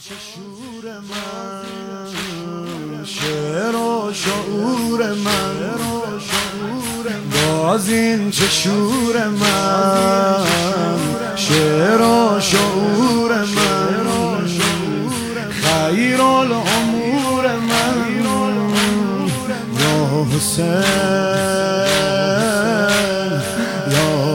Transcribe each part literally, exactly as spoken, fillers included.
چه شور من، شعر و شعور من، باز این چه شور من، شعر و شعور من، خیر الامور من، یا حسین یا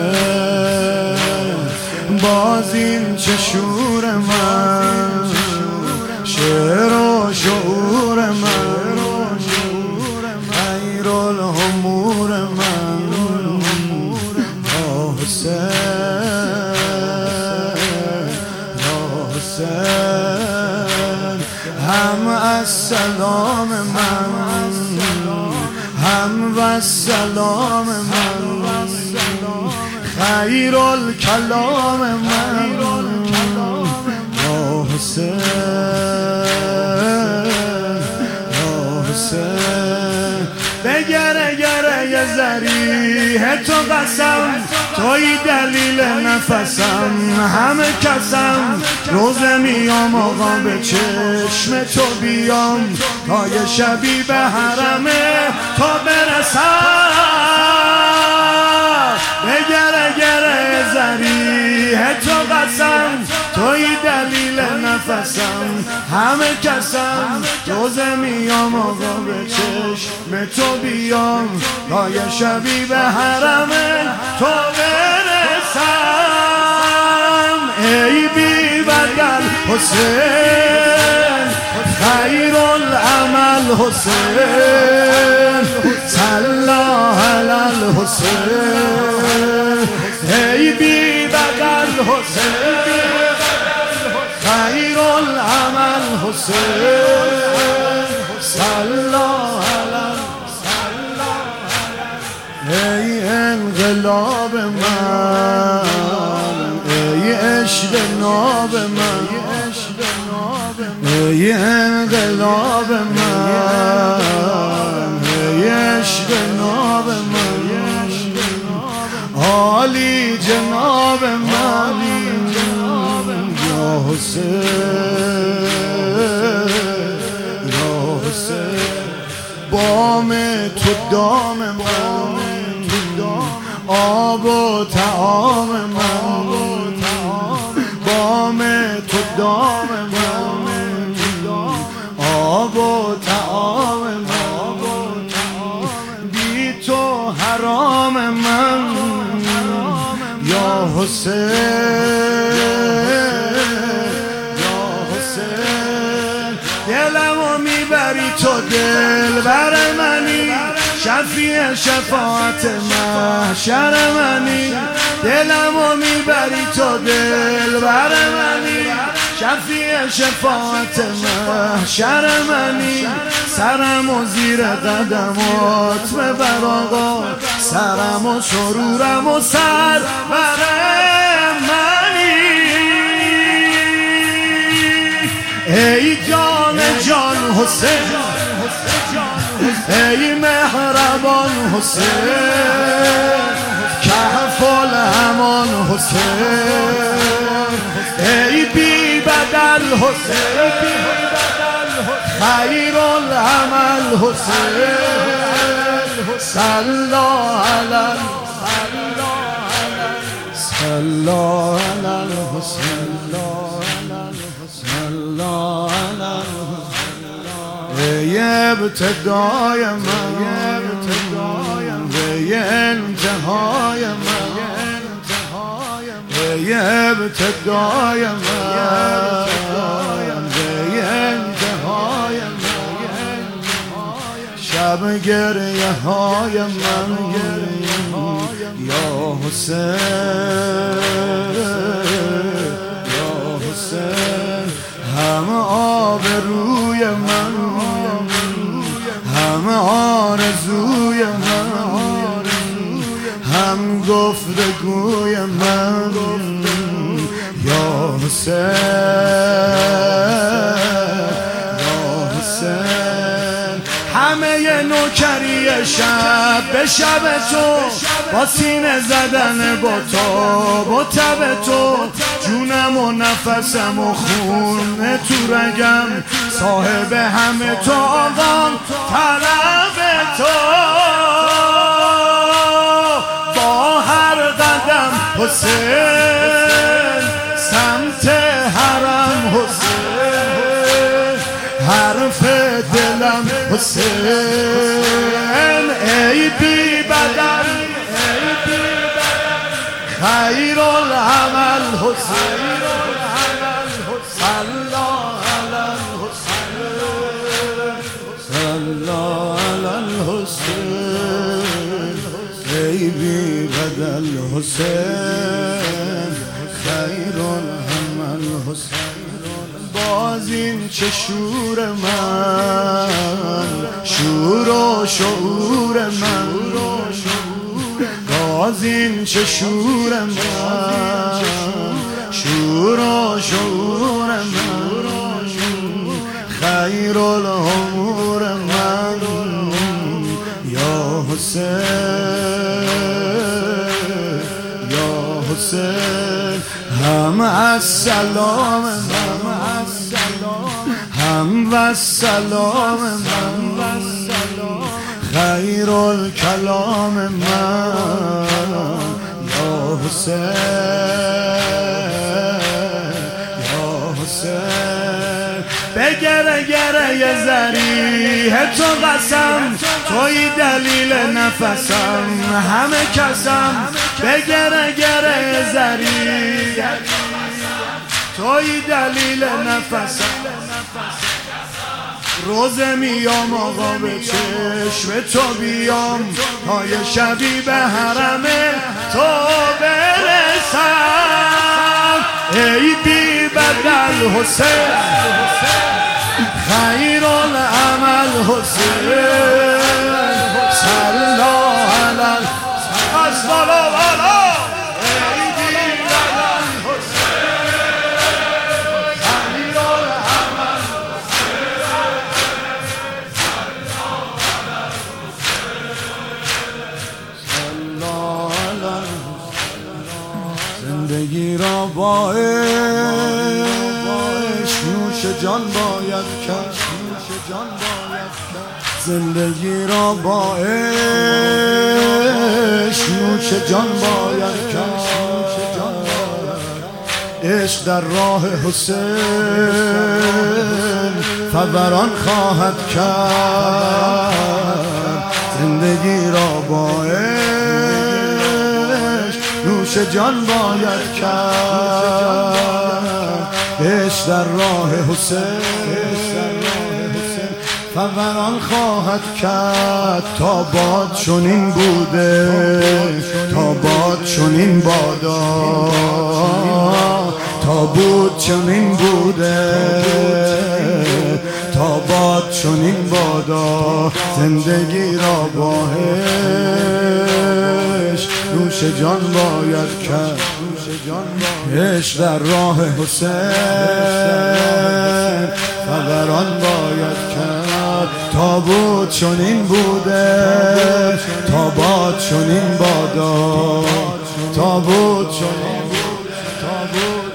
حسین، باز این چه شور من، شعر و شعور من، خیر الامور من، یا حسین یا حسین، هم از سلام من، هم و سلام من، خیر الکلام من، یا حسین یا حسین، بگره گره یه ذریح تو قسم، توی دلیل نفسم، همه کسم، روزه میام آقا به چشم تو بیام، تا یه شبی به حرمه تا برسم، بگره گره ذریح تو قسم، توی دلیل نفسم، همه کسم، روزه میام آقا به چشم تو بیام، تا یه شبی به حرم تو برسم، ای بی بدل حسین، خیر العمل حسین، صلی علی الحسین، ای بی بدل حسین، خیر العمل حسین، صلی علی، ای انقلاب من، ای عشق ناب من، ای انقلاب من، ای عشق ناب من، عالی جناب من، یا حسین یا حسین، بام تو دام من، آب و طعام من، بام تو دام من، آب و طعام من، بی تو حرام من، یا حسین یا حسین، دلمو میبری تو دل بر منی، شفیع شفاعت محشر منی، دلمو میبری تو دل بر منی، شفیع شفاعت محشر منی، سرمو زیر قدمات ببر آقا، سرمو سرورمو سر بر منی، ای جان جان حسین، ای مهربان حسین، کهف الامان حسین، ای بی بدل حسین، خیر العمل حسین، صلی علی صلی علی الحسین، صلی علی ای ابتدای من، ای انتهای من، ای ابتدای من، ای انتهای من، شب گریه های من، یا حسین یا حسین، هم آبروی من، هم آرزوی من، هم گفتگوی من، یا حسین یا حسین، همه نوکری شب به شب تو، با سینه زدن با تو، با تب تو، جونم و نفسم و خون تو رگم، صاحب همه تو آقام، طلب تو با هر قدم حسین، سمت حرم حسین، حرف دلم حسین، ای بی بدل خیر العمل حسین، صلی علی الحسین، صلی علی الحسین، ای بی بدل حسین، خیر العمل حسین. باز این چه شور من، شور و شعور من، باز این چه شور من، شور و شعور من، خیر الامور من، یا حسین یا حسین. هم از سلام من، هم و سلام من، خیر الکلام من، یا حسین یا حسین. به گره گره ذریح تو قسم، توی دلیل نفسم، همه کسم. به گره گره ذریح توی دلیل نفسم، روزه میام آقا به چشم تو بیام، های شبی به حرم تو برسم. ای بی بدل حسین، خیر العمل حسین، صلی علی الحسین. زندگی را با عشق نوش جان باید کرد، زندگی را با عشق نوش جان باید کرد. عشق در راه حسین فوران خواهد کرد، زندگی را با نوش جان باید کرد. عشق در راه حسین فوران خواهد کرد. تا باد چنین بوده، تا باد چنین بادا، تا بود چنین بوده، تا باد چنین بادا. زندگی را با عشق نوش جان باید کرد. عشق در راه حسین فوران باید کرد. تا بود چنین بوده، تا باد چنین بادا، تا بود چنین بوده، تا بود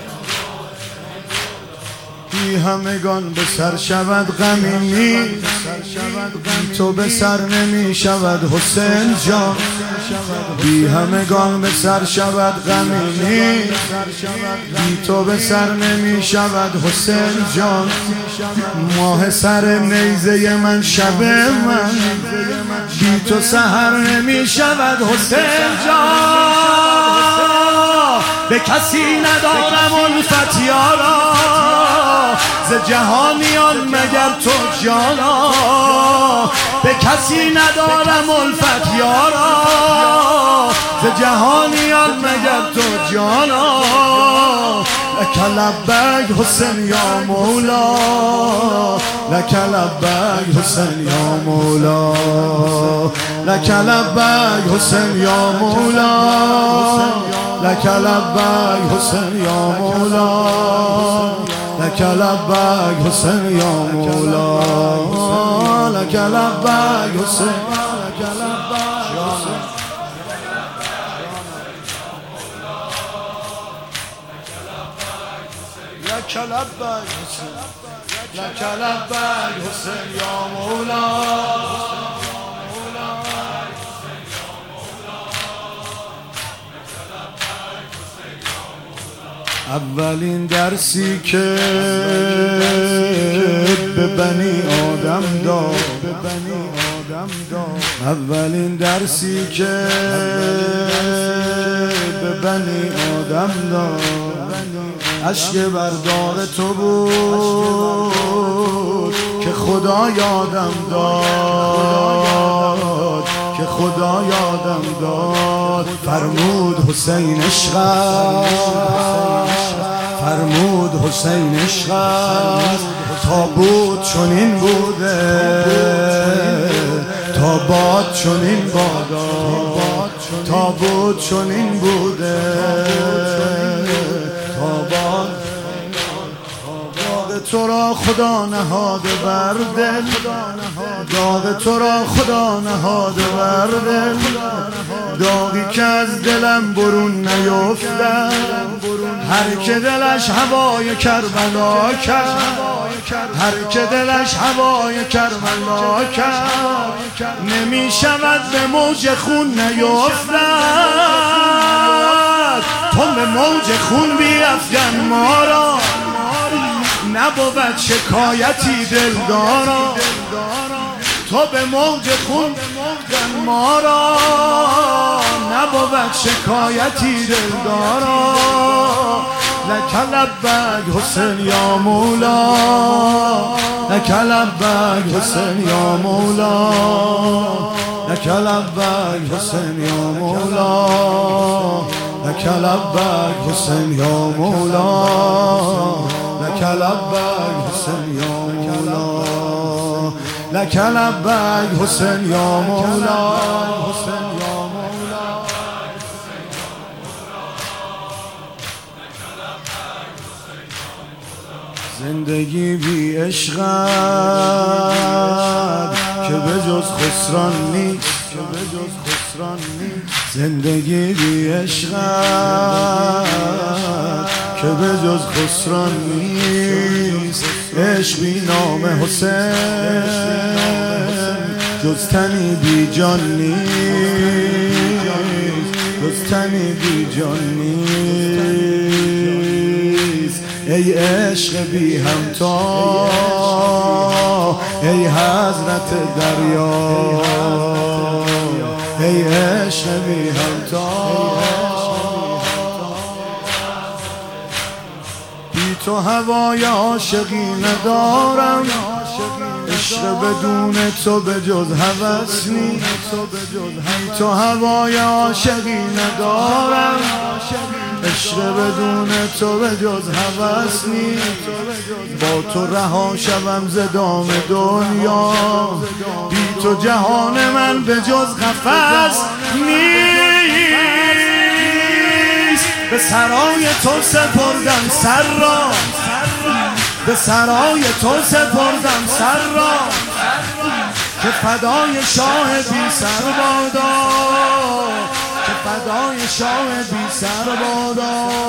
بی همگان به سر شود غمی نیست، تو به سر نمی شود حسین جان. بی همگان به سر شود غمی نیست، بی تو به سر نمی شود حسین جان. ماه سر نیزه من شب من، بی تو سحر نمی شود حسین جان. به کسی ندارم الفت یارا، ز جهانیان مگر تو جانا. به کسی ندارم الفت یارا، ز جهانیان مگر تو جانا. لک لبیک حسین یا مولا، لک لبیک حسین یا مولا، لک لبیک حسین یا مولا، لک لبیک حسین یا مولا، لک لبیک حسین یا مولا، لک لبیک حسین. لک لبیک حسین، لک لبیک حسین یا مولا. اولین درسی که به بنی آدم داد، به بنی آدم داد، اولین درسی که به بنی آدم داد، اشک بردار تو بود که خدا یادم داد، که خدا یادم داد. فرمود حسین عشق است، فرمود حسین عشق است، تا بود چنین بوده، تا باد چنین بادا، تا بود چنین بوده، تا باد. داغ تو را خدا نهاده بر دل، داغ تو را خدا نهاده بر دل، داغی که از دلم برون نیفتد. هر که دلش هوای کربلا کرد، هر که دلش هوای کربلا کرد، نمی شود به موج خون نیفتد. تو به موج خون بیفکن ما را، نبود شکایتی دلدارا. تو به موج خون بیفکن ما را، نبود شکایتی دلدارا. لک لبیک حسین یا مولا، لک لبیک حسین یا مولا، لک لبیک حسین یا مولا، لک لبیک حسین یا مولا، لک لبیک حسین یا مولا، لک لبیک حسین یا مولا، حسین یا مولا. زندگی بی عشقت که به جز خسران نیست، که به جز خسران نیست. زندگی بی عشقت که به جز خسران نیست. عشق بی نام حسین جز تنی بی جان نیست، جز تنی بی جان نیست. ای عشق بی همتا، ای حضرت دریا، ای عشق بی همتا. بی تو هوای عاشقی ندارم، عشق بدون تو به جز هوس نیست. بی تو هوای عاشقی ندارم، عشق بدون تو به جز هوس نیست. با تو رها شوم ز دام دنیا، بی تو جهان من به جز قفس نیست. به سرای تو سپردم سر را، به سرای تو سپردم سر را، که فدای شاه بی سر بادا، که فدای شاه بی سر بادا.